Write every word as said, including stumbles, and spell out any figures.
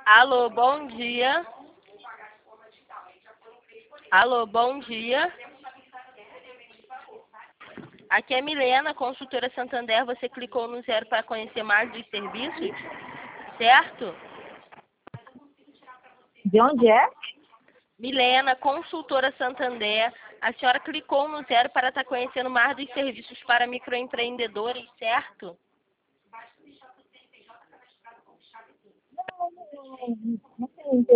Alô, bom dia. Alô, bom dia. Aqui é Milena, consultora Santander. Você clicou no zero para conhecer mais dos serviços, certo? De onde é? Milena, consultora Santander. A senhora clicou no zero para estar conhecendo mais dos serviços para microempreendedores, certo? Não, não, não, não, não,